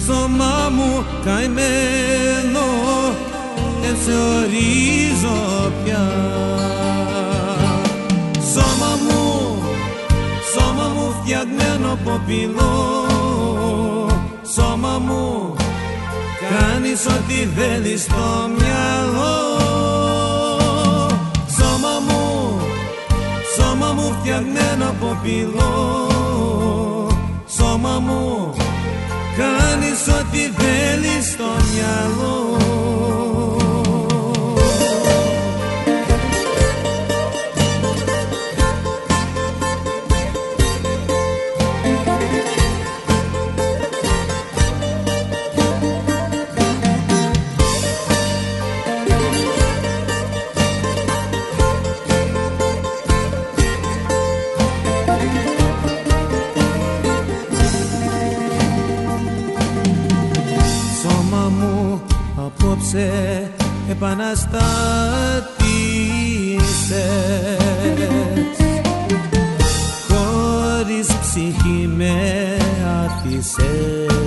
σώμα μου καημένο δεν σε ορίζω πια. Σώμα μου φτιαγμένο από πυλό, σώμα μου κάνεις ό,τι θέλεις στο μυαλό. Σώμα μου φτιαγμένο από πυλό, σώμα μου κάνεις ό,τι θέλεις στο μυαλό. Απόψε επαναστάτησες, χωρίς ψυχή με άφησες.